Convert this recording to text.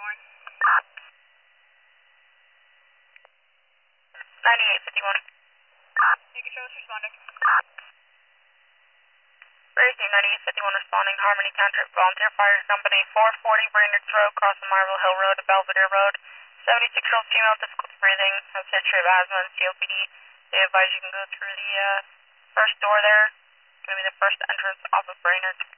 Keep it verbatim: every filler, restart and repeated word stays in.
ninety-eight fifty-one. Making sure it's responding. Racing ninety-eight fifty-one responding, Harmony Township Volunteer Fire Company, four forty Brainerd Road, crossing Marble Hill Road to Belvedere Road. seventy-six year old female, difficulty breathing, has a history of asthma and C O P D. They advise you can go through the uh, first door there. It's going to be the first entrance off of Brainerd.